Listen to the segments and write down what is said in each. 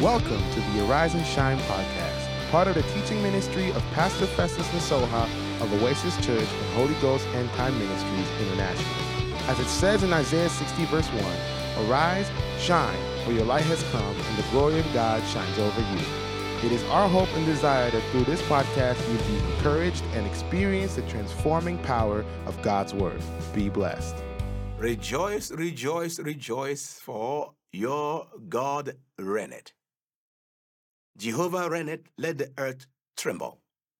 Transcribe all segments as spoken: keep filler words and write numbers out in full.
Welcome to the Arise and Shine podcast, part of the teaching ministry of Pastor Festus Nasoha of Oasis Church and Holy Ghost End Time Ministries International. As it says in Isaiah sixty verse one, arise, shine, for your light has come, and the glory of God shines over you. It is our hope and desire that through this podcast you'll be encouraged and experience the transforming power of God's Word. Be blessed. Rejoice, rejoice, rejoice, for your God reigneth. Jehovah reigneth, let the earth tremble.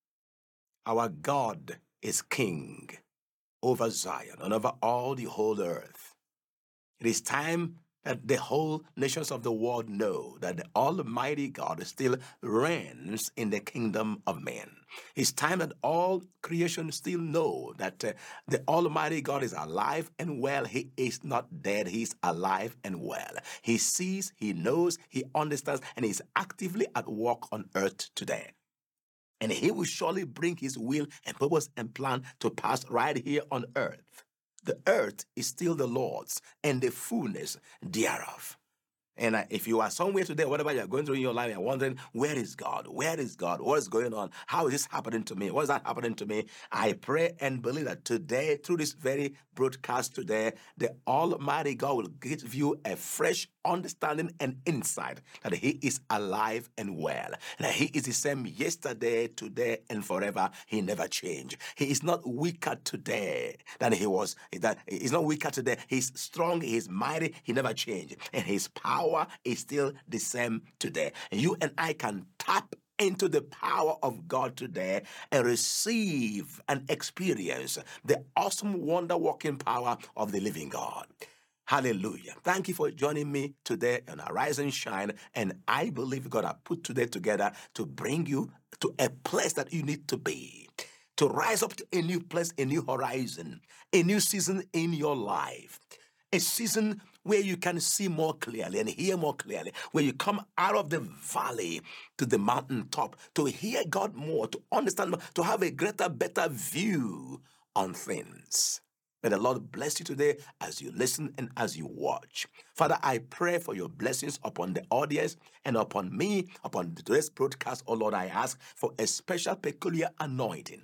Our God is King over Zion and over all the whole earth. It is time that the whole nations of the world know that the Almighty God still reigns in the kingdom of men. It's time that all creation still know that uh, the Almighty God is alive and well. He is not dead. He's alive and well. He sees, he knows, he understands, and he's actively at work on earth today. And he will surely bring his will and purpose and plan to pass right here on earth. The earth is still the Lord's and the fullness thereof. And uh, if you are somewhere today, whatever you're going through in your life, you're wondering, where is God? Where is God? What is going on? How is this happening to me? What is that happening to me? I pray and believe that today, through this very broadcast today, the Almighty God will give you a fresh understanding and insight that he is alive and well. And that he is the same yesterday, today, and forever. He never changed. He is not weaker today than he was. That he's not weaker today. He's strong. He's mighty. He never changed. And his power is still the same today. And you and I can tap into the power of God today and receive and experience the awesome wonder-working power of the living God. Hallelujah. Thank you for joining me today on Arise and Shine. And I believe God has put today together to bring you to a place that you need to be, to rise up to a new place, a new horizon, a new season in your life, a season where you can see more clearly and hear more clearly, where you come out of the valley to the mountaintop to hear God more, to understand more, to have a greater, better view on things. May the Lord bless you today as you listen and as you watch. Father, I pray for your blessings upon the audience and upon me, upon today's broadcast. Oh Lord, I ask for a special, peculiar anointing,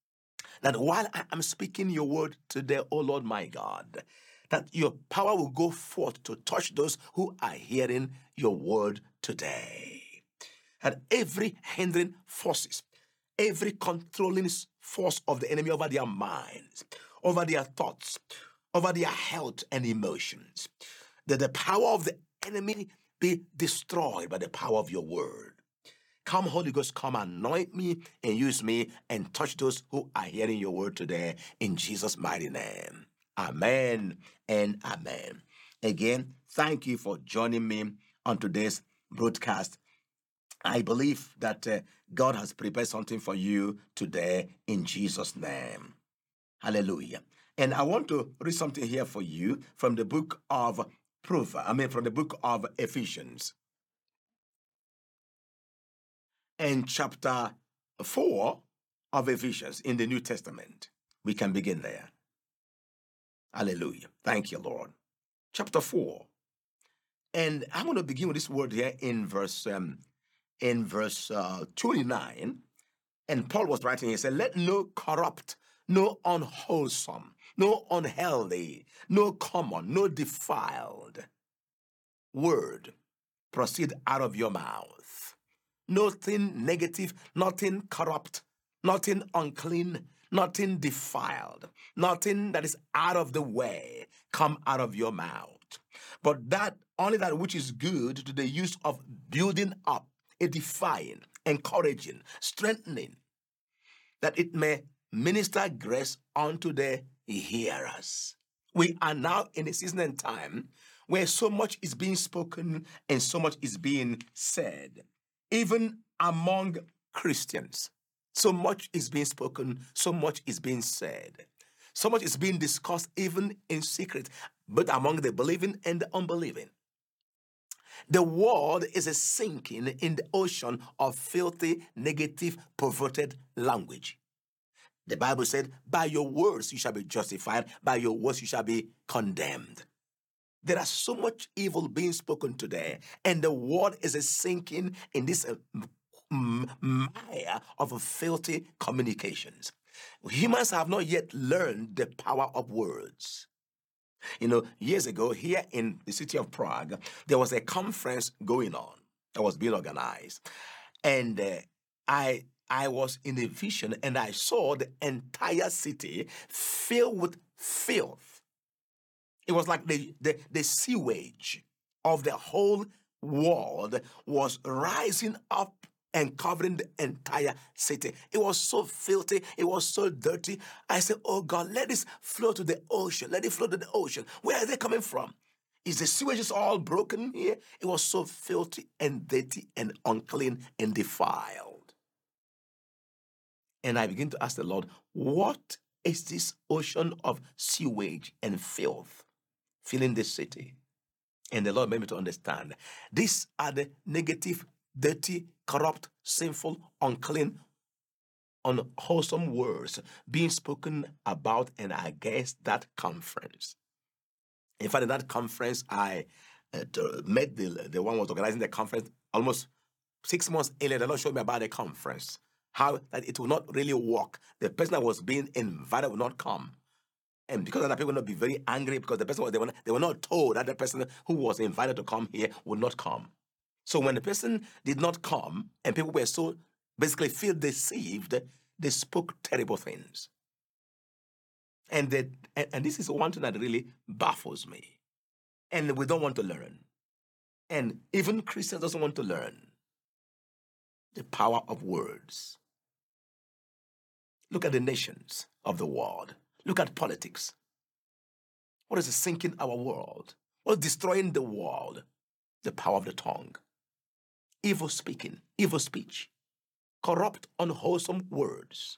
that while I am speaking your word today, oh Lord my God, that your power will go forth to touch those who are hearing your word today. That every hindering forces, every controlling force of the enemy over their minds, over their thoughts, over their health and emotions, that the power of the enemy be destroyed by the power of your word. Come, Holy Ghost, come anoint me and use me and touch those who are hearing your word today in Jesus' mighty name. Amen and amen. Again, thank you for joining me on today's broadcast. I believe that uh, God has prepared something for you today in Jesus' name. Hallelujah. And I want to read something here for you from the book of Proverbs, I mean from the book of Ephesians. And chapter four of Ephesians in the New Testament. We can begin there. Hallelujah. Thank you, Lord. Chapter four. And I'm going to begin with this word here in verse um, in verse uh, twenty-nine. And Paul was writing, he said, let no corrupt, no unwholesome, no unhealthy, no common, no defiled word proceed out of your mouth. Nothing negative, nothing corrupt, nothing unclean, nothing defiled, nothing that is out of the way come out of your mouth. But that only that which is good to the use of building up, edifying, encouraging, strengthening, that it may minister grace unto the hearers. We are now in a season and time where so much is being spoken and so much is being said. Even among Christians, so much is being spoken, so much is being said. So much is being discussed even in secret, but among the believing and the unbelieving. The world is a sinking in the ocean of filthy, negative, perverted language. The Bible said, by your words you shall be justified, by your words you shall be condemned. There are so much evil being spoken today, and the world is sinking in this uh, m- mire of filthy communications. Humans have not yet learned the power of words. You know, years ago, here in the city of Prague, there was a conference going on that was being organized. And uh, I I was in a vision and I saw the entire city filled with filth. It was like the, the, the sewage of the whole world was rising up and covering the entire city. It was so filthy. It was so dirty. I said, oh God, let this flow to the ocean. Let it flow to the ocean. Where are they coming from? Is the sewage just all broken here? It was so filthy and dirty and unclean and defiled. And I begin to ask the Lord, what is this ocean of sewage and filth filling this city? And the Lord made me to understand these are the negative, dirty, corrupt, sinful, unclean, unwholesome words being spoken about and against that conference. In fact, in that conference, I uh, met the, the one who was organizing the conference almost six months earlier. The Lord showed me about the conference, how that it will not really work. The person that was being invited will not come. And because of that, people will not be very angry because the person was, they, were not, they were not told that the person who was invited to come here would not come. So when the person did not come and people were so basically feel deceived, they spoke terrible things. And, they, and, and this is one thing that really baffles me. And we don't want to learn. And even Christians doesn't want to learn the power of words. Look at the nations of the world. Look at politics. What is sinking our world? What is destroying the world? The power of the tongue. Evil speaking, evil speech, corrupt, unwholesome words.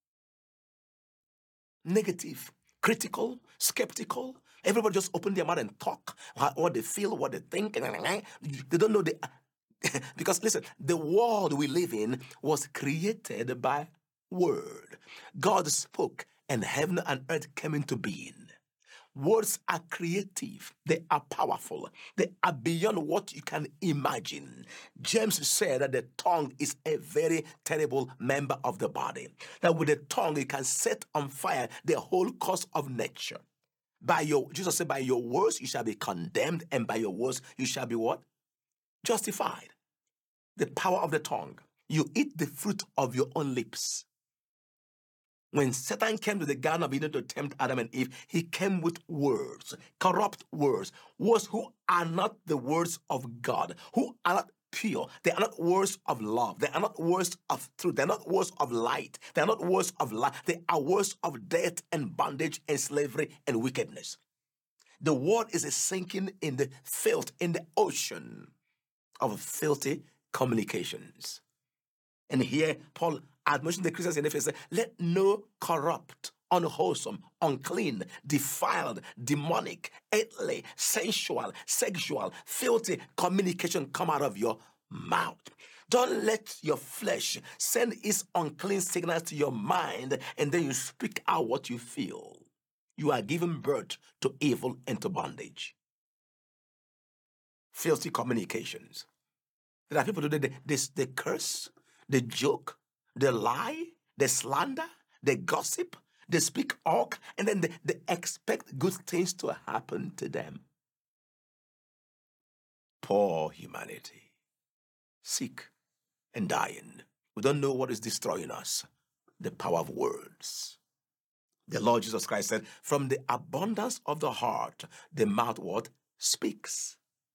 Negative, critical, skeptical. Everybody just open their mouth and talk what they feel, what they think. They don't know the... Because listen, the world we live in was created by word. God spoke and heaven and earth came into being. Words are creative. They are powerful. They are beyond what you can imagine. James said that the tongue is a very terrible member of the body. That with the tongue, you can set on fire the whole course of nature. By your, Jesus said, by your words you shall be condemned, and by your words you shall be what? Justified. The power of the tongue. You eat the fruit of your own lips. When Satan came to the Garden of Eden to tempt Adam and Eve, he came with words, corrupt words, words who are not the words of God, who are not pure. They are not words of love. They are not words of truth. They are not words of light. They are not words of life. They are words of death and bondage and slavery and wickedness. The world is sinking in the filth, in the ocean of filthy communications. And here, Paul admonished the Christians in Ephesus, let no corrupt, unwholesome, unclean, defiled, demonic, earthly, sensual, sexual, filthy communication come out of your mouth. Don't let your flesh send its unclean signals to your mind and then you speak out what you feel. You are giving birth to evil and to bondage. Filthy communications. There are people today, they, they, they curse, they joke, they lie, they slander, they gossip, they speak awk, and then they, they expect good things to happen to them. Poor humanity. Sick and dying. We don't know what is destroying us. The power of words. The Lord Jesus Christ said, from the abundance of the heart, the mouth what? Speaks.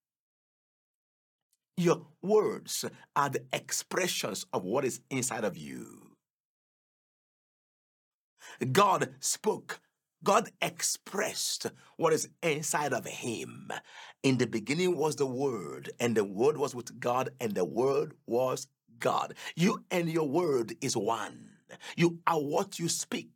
Your words are the expressions of what is inside of you. God spoke. God expressed what is inside of him. In the beginning was the Word, and the Word was with God, and the Word was God. You and your word is one. You are what you speak.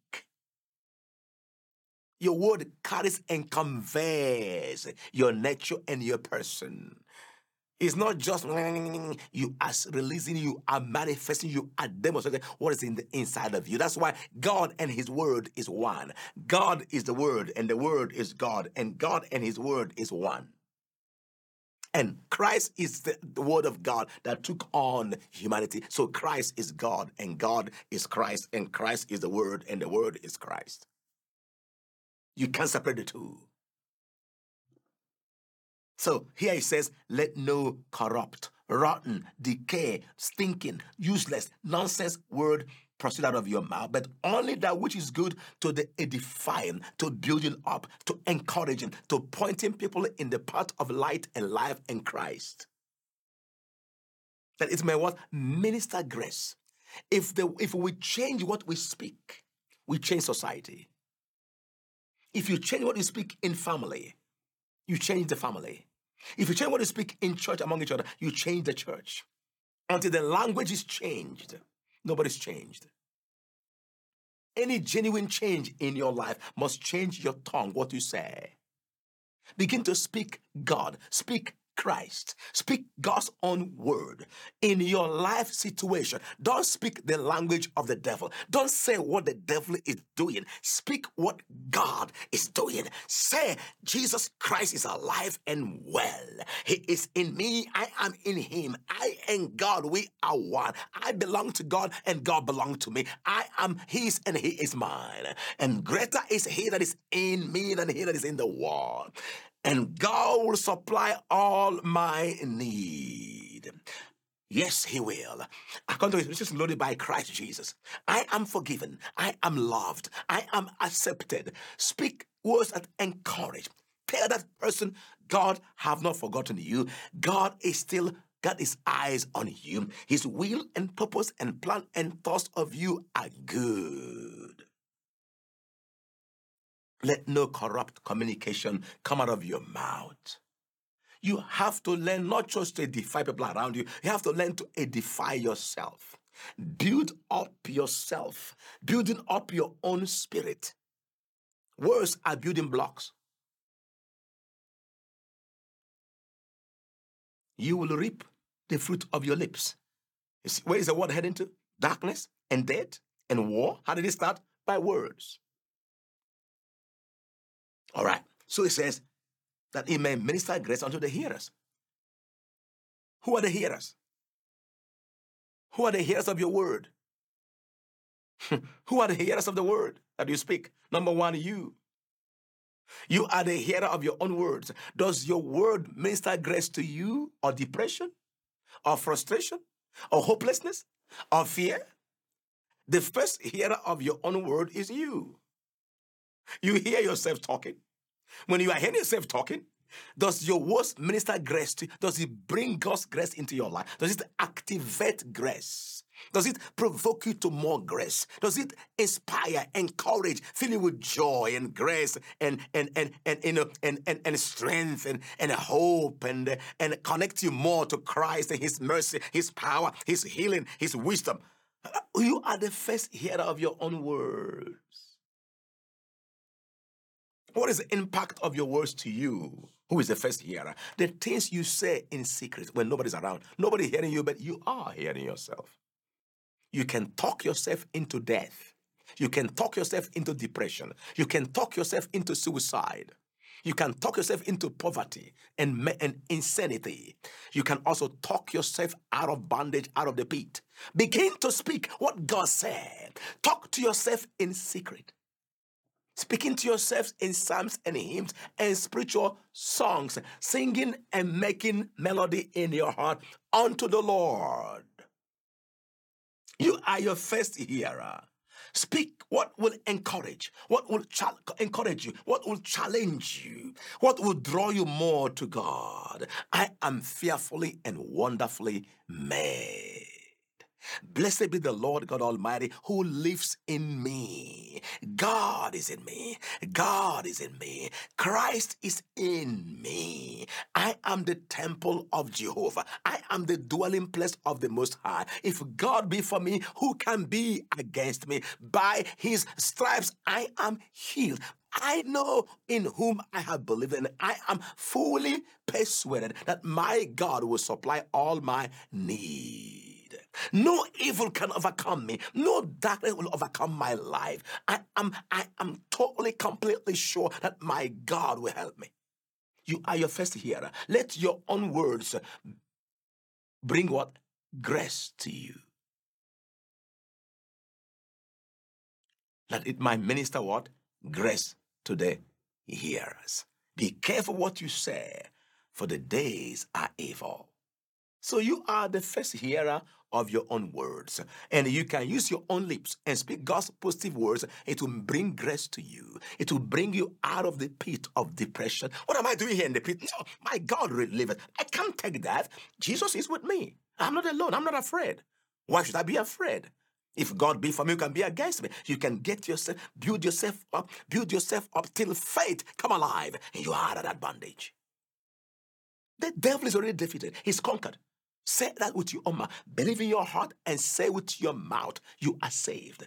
Your word carries and conveys your nature and your person. It's not just you are releasing, you are manifesting, you are demonstrating what is in the inside of you. That's why God and his word is one. God is the word and the word is God, and God and his word is one. And Christ is the, the word of God that took on humanity. So Christ is God and God is Christ, and Christ is the word and the word is Christ. You can't separate the two. So here he says, let no corrupt, rotten, decay, stinking, useless, nonsense word proceed out of your mouth, but only that which is good to the edifying, to building up, to encouraging, to pointing people in the path of light and life in Christ. That it may what? Minister grace. If, the, if we change what we speak, we change society. If you change what you speak in family, you change the family. If you change what you speak in church among each other, you change the church. Until the language is changed, nobody's changed. Any genuine change in your life must change your tongue, what you say. Begin to speak God, speak Christ, speak God's own word in your life situation. Don't speak the language of the devil. Don't say what the devil is doing. Speak what God is doing. Say, Jesus Christ is alive and well. He is in me. I am in him. I and God, we are one. I belong to God and God belongs to me. I am his and he is mine. And greater is he that is in me than he that is in the world. And God will supply all my need. Yes, he will. According to his riches loaded by Christ Jesus. I am forgiven. I am loved. I am accepted. Speak words that encourage. Tell that person, God have not forgotten you. God is still got his eyes on you. His will and purpose and plan and thoughts of you are good. Let no corrupt communication come out of your mouth. You have to learn not just to edify people around you. You have to learn to edify yourself. Build up yourself. Building up your own spirit. Words are building blocks. You will reap the fruit of your lips. You see, where is the world heading to? Darkness and death and war. How did it start? By words. All right. So it says that he may minister grace unto the hearers. Who are the hearers? Who are the hearers of your word? Who are the hearers of the word that you speak? Number one, you. You are the hearer of your own words. Does your word minister grace to you, or depression, or frustration, or hopelessness, or fear? The first hearer of your own word is you. You hear yourself talking. When you are hearing yourself talking, does your words minister grace to you? Does it bring God's grace into your life? Does it activate grace? Does it provoke you to more grace? Does it inspire, encourage, fill you with joy and grace and and and and you know and and, and strength and, and hope and and connect you more to Christ and his mercy, his power, his healing, his wisdom? You are the first hearer of your own words. What is the impact of your words to you? Who is the first hearer? The things you say in secret when nobody's around. Nobody hearing you, but you are hearing yourself. You can talk yourself into death. You can talk yourself into depression. You can talk yourself into suicide. You can talk yourself into poverty and, and insanity. You can also talk yourself out of bondage, out of the pit. Begin to speak what God said. Talk to yourself in secret. Speaking to yourselves in psalms and hymns and spiritual songs, singing and making melody in your heart unto the Lord. You are your first hearer. Speak what will encourage, what will ch- encourage you, what will challenge you, what will draw you more to God. I am fearfully and wonderfully made. Blessed be the Lord God Almighty who lives in me. God is in me. God is in me. Christ is in me. I am the temple of Jehovah. I am the dwelling place of the Most High. If God be for me, who can be against me? By his stripes I am healed. I know in whom I have believed, and I am fully persuaded that my God will supply all my need. No evil can overcome me. No darkness will overcome my life. I am, I am totally, completely sure that my God will help me. You are your first hearer. Let your own words bring what? Grace to you. That it might minister what? Grace to the hearers. Be careful what you say, for the days are evil. So you are the first hearer of your own words, and you can use your own lips and speak God's positive words. It will bring grace to you. It will bring you out of the pit of depression. What am I doing here in the pit? No, my God will live it. I can't take that. Jesus is with me. I'm not alone. I'm not afraid. Why should I be afraid? If God be for me, you can be against me. You can get yourself, build yourself up, build yourself up till faith come alive, and you are out of that bondage. The devil is already defeated. He's conquered. Say that with your own mouth. Believe in your heart and say with your mouth, you are saved.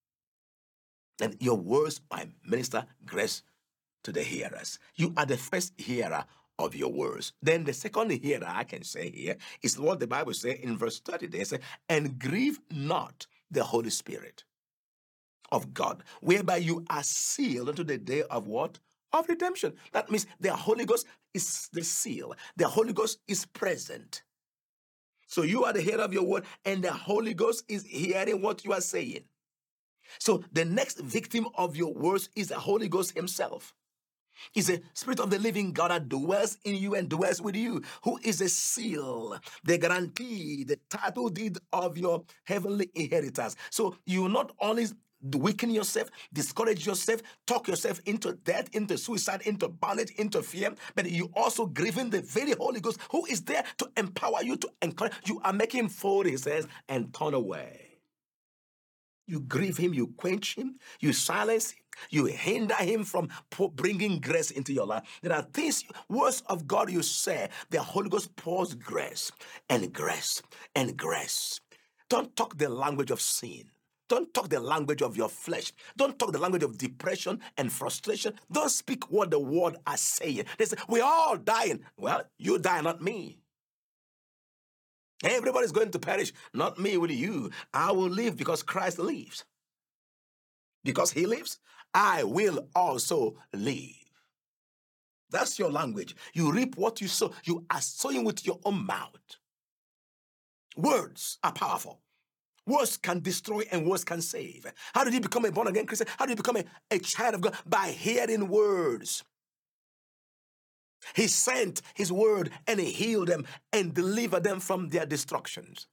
And your words might minister grace to the hearers. You are the first hearer of your words. Then the second hearer I can say here is what the Bible says in verse thirty. They say, and grieve not the Holy Spirit of God, whereby you are sealed unto the day of what? Of redemption. That means the Holy Ghost is the seal. The Holy Ghost is present. So you are the hearer of your word, and the Holy Ghost is hearing what you are saying. So the next victim of your words is the Holy Ghost himself. He's the Spirit of the living God that dwells in you and dwells with you, who is a seal, the guarantee, the title deed of your heavenly inheritance. So you not only weaken yourself, discourage yourself, talk yourself into death, into suicide, into bondage, into fear, but you also grieving the very Holy Ghost who is there to empower you, to encourage you. Are making him fold his hands and turn away. You grieve him, you quench him, you silence him, you hinder him from bringing grace into your life. There are things, words of God you say, the Holy Ghost pours grace and grace and grace. Don't talk the language of sin. Don't talk the language of your flesh. Don't talk the language of depression and frustration. Don't speak what the word are saying. They say, we're all dying. Well, you die, not me. Everybody's going to perish, not me with you. I will live because Christ lives. Because he lives, I will also live. That's your language. You reap what you sow. You are sowing with your own mouth. Words are powerful. Words can destroy and words can save. How did you become a born-again Christian? How did you become a, a child of God? By hearing words. He sent his word and he healed them and delivered them from their destructions.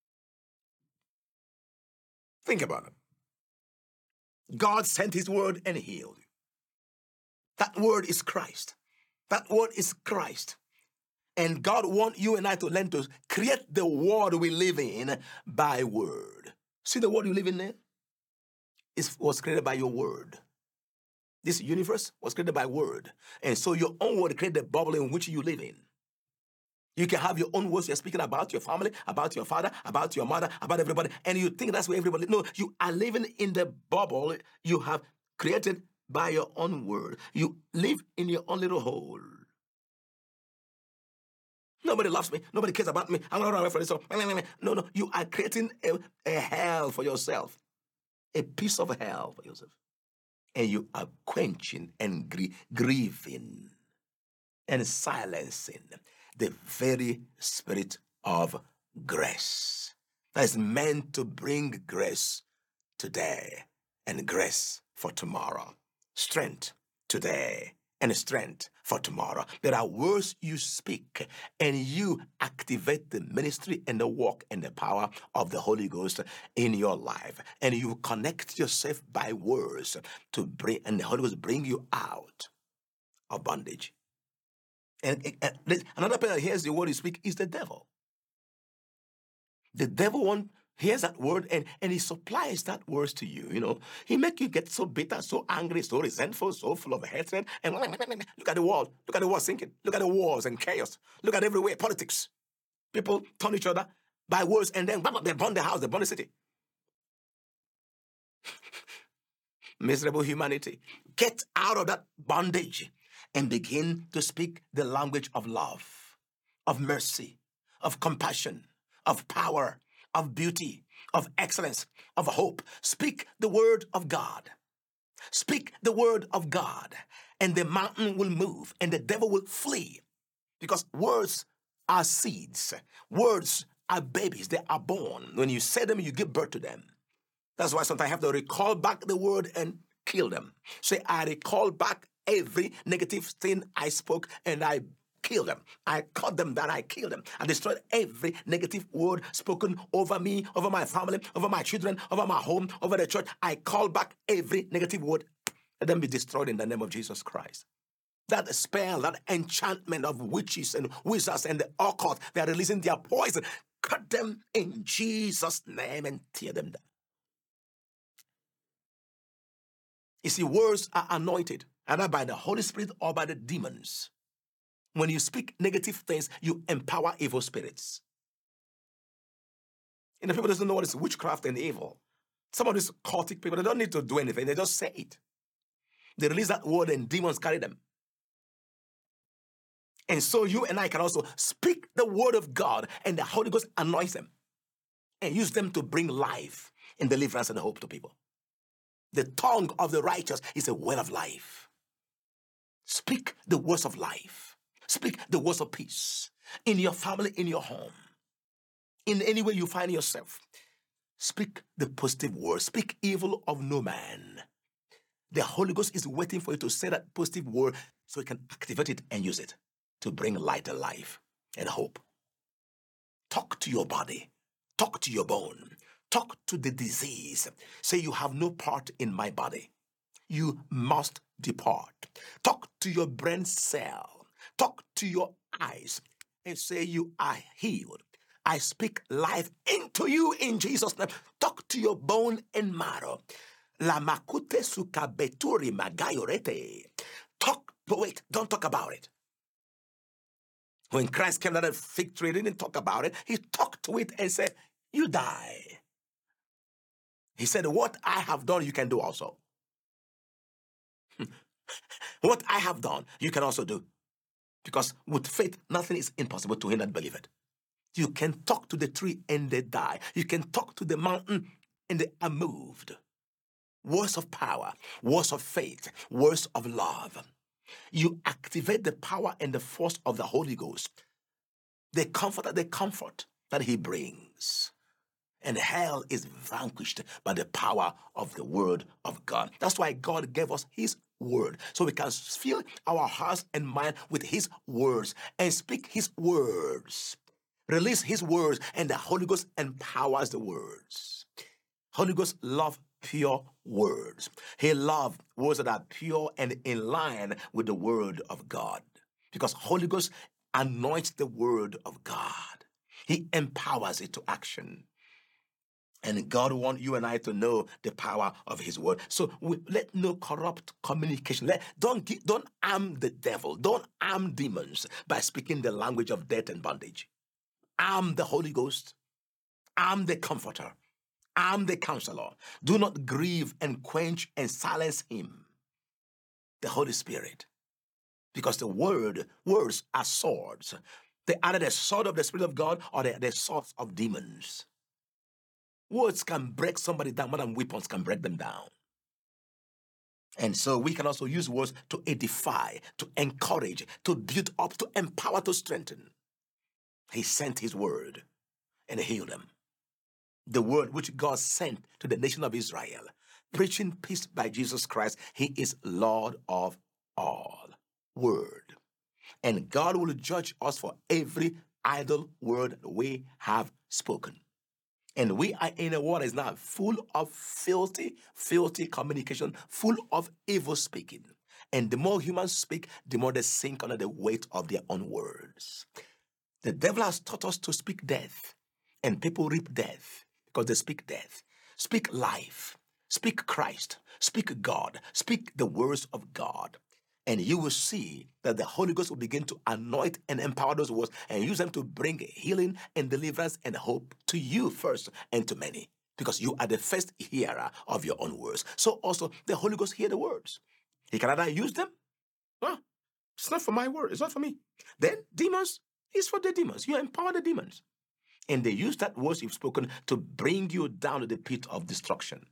Think about it. God sent his word and healed you. That word is Christ. That word is Christ. And God wants you and I to learn to create the world we live in by word. See the world you live in there? It was created by your word. This universe was created by word. And so your own word created the bubble in which you live in. You can have your own words. You're speaking about your family, about your father, about your mother, about everybody. And you think that's where everybody... No, you are living in the bubble you have created by your own word. You live in your own little hole. Nobody loves me. Nobody cares about me. I'm not around for this. So, no, no. You are creating a, a hell for yourself. A piece of hell for yourself. And you are quenching and gr- grieving and silencing the very spirit of grace that is meant to bring grace today and grace for tomorrow. Strength today and strength for tomorrow. There are words you speak and you activate the ministry and the work and the power of the Holy Ghost in your life. And you connect yourself by words to bring, and the Holy Ghost bring you out of bondage. And, and, and another person that hears the word you speak is the devil. The devil wants hears that word and, and he supplies that words to you, you know. He make you get so bitter, so angry, so resentful, so full of hatred. And look at the world. Look at the world sinking. Look at the wars and chaos. Look at everywhere, politics. People turn each other by words and then they burn the house, they burn the city. Miserable humanity, get out of that bondage and begin to speak the language of love, of mercy, of compassion, of power, of beauty, of excellence, of hope. Speak the word of God. Speak the word of God, and the mountain will move and the devil will flee. Because words are seeds. Words are babies. They are born. When you say them, you give birth to them. That's why sometimes I have to recall back the word and kill them. Say, I recall back every negative thing I spoke and I kill them. I cut them down, I kill them. I destroyed every negative word spoken over me, over my family, over my children, over my home, over the church. I call back every negative word. Let them be destroyed in the name of Jesus Christ. That spell, that enchantment of witches and wizards and the occult, they are releasing their poison. Cut them in Jesus' name and tear them down. You see, words are anointed, either by the Holy Spirit or by the demons. When you speak negative things, you empower evil spirits. And the people doesn't know what is witchcraft and evil. Some of these cultic people, they don't need to do anything. They just say it. They release that word and demons carry them. And so you and I can also speak the word of God, and the Holy Ghost anoints them and use them to bring life and deliverance and hope to people. The tongue of the righteous is a well of life. Speak the words of life. Speak the words of peace in your family, in your home, in any way you find yourself. Speak the positive word. Speak evil of no man. The Holy Ghost is waiting for you to say that positive word so you can activate it and use it to bring light and life and hope. Talk to your body. Talk to your bone. Talk to the disease. Say, you have no part in my body. You must depart. Talk to your brain cell. Talk to your eyes and say, you are healed. I speak life into you in Jesus' name. Talk to your bone and marrow. La makute sukabeturi magayorete. Talk to it. Don't talk about it. When Christ came to that fig tree, he didn't talk about it. He talked to it and said, you die. He said, what I have done, you can do also. What I have done, you can also do. Because with faith, nothing is impossible to him that believeth. You can talk to the tree and they die. You can talk to the mountain and they are moved. Words of power, words of faith, words of love. You activate the power and the force of the Holy Ghost. The comfort, the comfort that he brings. And hell is vanquished by the power of the word of God. That's why God gave us his word. So we can fill our hearts and mind with his words and speak his words. Release his words, and the Holy Ghost empowers the words. Holy Ghost loves pure words. He loves words that are pure and in line with the word of God. Because Holy Ghost anoints the word of God. He empowers it to action. And God wants you and I to know the power of his word. So we, let no corrupt communication. Let, don't, give, don't arm the devil. Don't arm demons by speaking the language of death and bondage. Arm the Holy Ghost. Arm the Comforter. Arm the Counselor. Do not grieve and quench and silence him, the Holy Spirit. Because the word, words are swords. They are the sword of the Spirit of God, or they are the swords of demons. Words can break somebody down more than weapons can break them down. And so we can also use words to edify, to encourage, to build up, to empower, to strengthen. He sent his word and healed them. The word which God sent to the nation of Israel, preaching peace by Jesus Christ. He is Lord of all. Word. And God will judge us for every idle word we have spoken. And we are in a world that is now full of filthy, filthy communication, full of evil speaking. And the more humans speak, the more they sink under the weight of their own words. The devil has taught us to speak death, and people reap death because they speak death. Speak life, speak Christ, speak God, speak the words of God. And you will see that the Holy Ghost will begin to anoint and empower those words and use them to bring healing and deliverance and hope to you first and to many. because you are the first hearer of your own words. So also the Holy Ghost hear the words. He can either use them. Huh? It's not for my word. It's not for me. Then demons, it's for the demons. You empower the demons. And they use that words you've spoken to bring you down to the pit of destruction.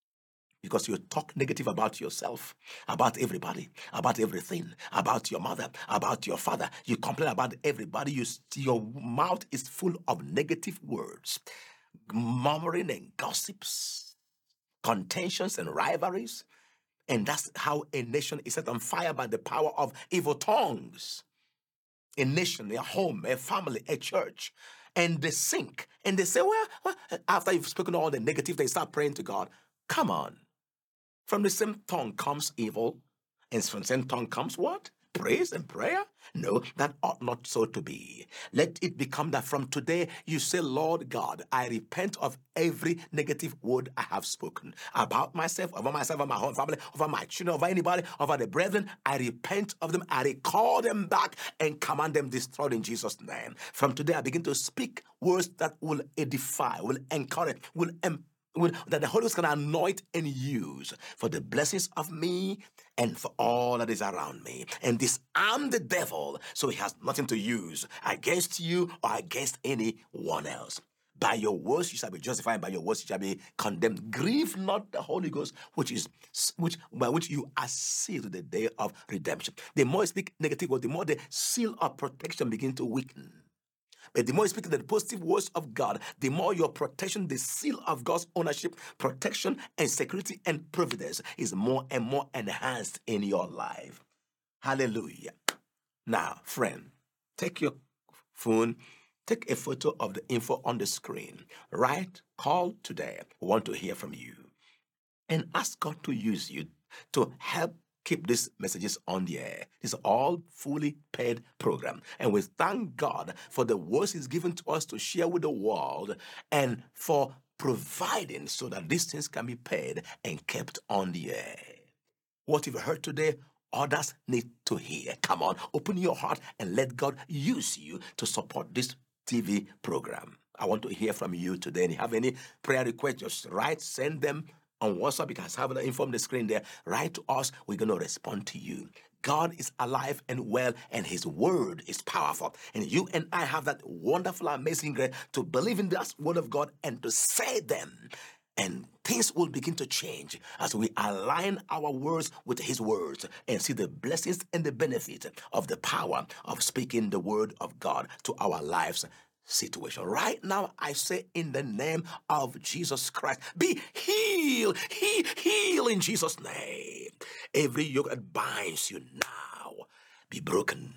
Because you talk negative about yourself, about everybody, about everything, about your mother, about your father. You complain about everybody. You, your mouth is full of negative words, murmuring and gossips, contentions and rivalries. And that's how a nation is set on fire by the power of evil tongues. A nation, a home, a family, a church. And they sink. And they say, well, well, after you've spoken all the negative, they start praying to God. Come on. From the same tongue comes evil. And from the same tongue comes what? Praise and prayer? No, that ought not so to be. Let it become that from today you say, Lord God, I repent of every negative word I have spoken about myself, over myself, over my whole family, over my children, over anybody, over the brethren. I repent of them. I recall them back and command them destroyed in Jesus' name. From today I begin to speak words that will edify, will encourage, will empower, that the Holy Ghost can anoint and use for the blessings of me and for all that is around me. And disarm the devil so he has nothing to use against you or against anyone else. By your words you shall be justified, by your words you shall be condemned. Grieve not the Holy Ghost, which is which by which you are sealed to the day of redemption. The more you speak negative words, the more the seal of protection begins to weaken. But the more you speak the positive words of God, the more your protection, the seal of God's ownership, protection, and security and providence is more and more enhanced in your life. Hallelujah. Now, friend, take your phone, take a photo of the info on the screen. Write, call today. We want to hear from you. And ask God to use you to help keep these messages on the air. It's all fully paid program. And we thank God for the words He's given to us to share with the world and for providing so that these things can be paid and kept on the air. What you've heard today, others need to hear. Come on, open your heart and let God use you to support this T V program. I want to hear from you today. And if you have any prayer requests, just write, send them on WhatsApp. You can have the info on the screen there. Write to us. We're going to respond to you. God is alive and well, and His word is powerful. And you and I have that wonderful, amazing grace to believe in that word of God and to say them. And things will begin to change as we align our words with His words and see the blessings and the benefits of the power of speaking the word of God to our lives situation. Right now, I say in the name of Jesus Christ, be healed, he, heal in Jesus' name. Every yoke that binds you now, be broken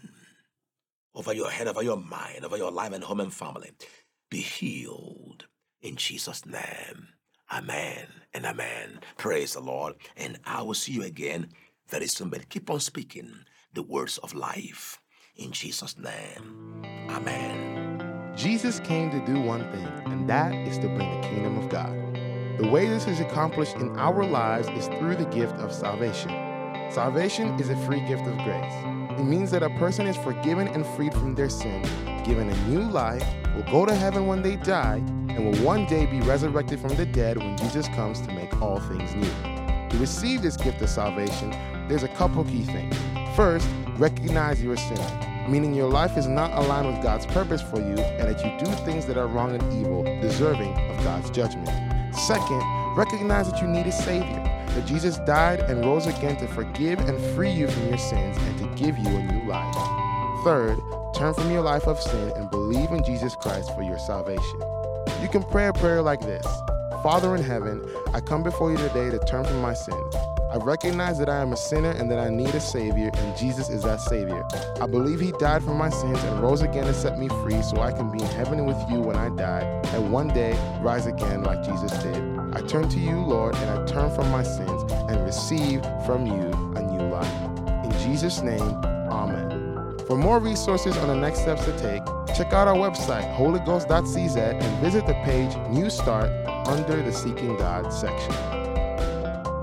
over your head, over your mind, over your life and home and family. Be healed in Jesus' name. Amen and amen. Praise the Lord. And I will see you again very soon. But keep on speaking the words of life in Jesus' name. Amen. Jesus came to do one thing, and that is to bring the kingdom of God. The way this is accomplished in our lives is through the gift of salvation. Salvation is a free gift of grace. It means that a person is forgiven and freed from their sin, given a new life, will go to heaven when they die, and will one day be resurrected from the dead when Jesus comes to make all things new. To receive this gift of salvation, there's a couple key things. First, recognize you're a sinner, meaning your life is not aligned with God's purpose for you and that you do things that are wrong and evil, deserving of God's judgment. Second, recognize that you need a Savior, that Jesus died and rose again to forgive and free you from your sins and to give you a new life. Third, turn from your life of sin and believe in Jesus Christ for your salvation. You can pray a prayer like this: Father in heaven, I come before you today to turn from my sins. I recognize that I am a sinner and that I need a Savior, and Jesus is that Savior. I believe He died for my sins and rose again to set me free so I can be in heaven with you when I die, and one day rise again like Jesus did. I turn to you, Lord, and I turn from my sins and receive from you a new life. In Jesus' name, Amen. For more resources on the next steps to take, check out our website, holy ghost dot c z, and visit the page New Start under the Seeking God section.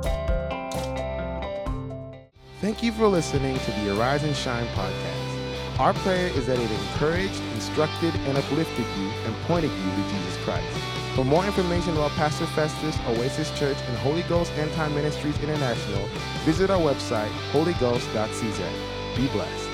Thank you for listening to the Arise and Shine podcast. Our prayer is that it encouraged, instructed, and uplifted you and pointed you to Jesus Christ. For more information about Pastor Festus, Oasis Church, and Holy Ghost End Time Ministries International, visit our website, holy ghost dot c z. Be blessed.